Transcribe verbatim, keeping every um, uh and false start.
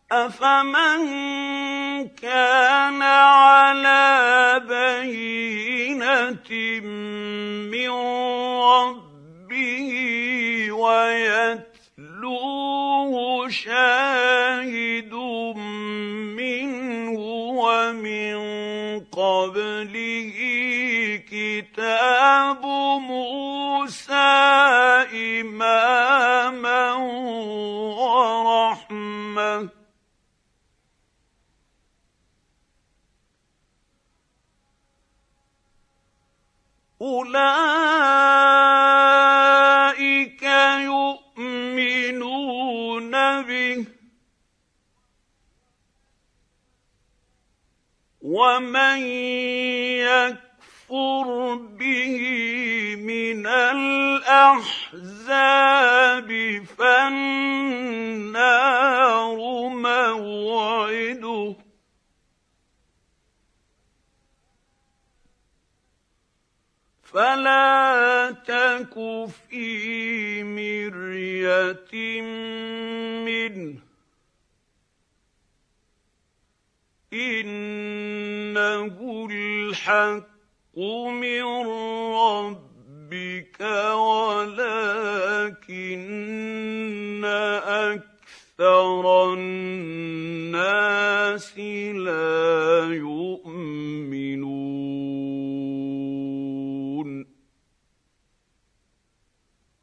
أفمن كان على بينة من ربه ويتلوه شاهد منه ومن قبله كتاب موسى إماما ورحمة أولئك يؤمنون به ومن يكفر به من الأحزاب فالنار موعده فلا تك في مرية منه إنه الحق من ربك ولكن أكثر الناس لا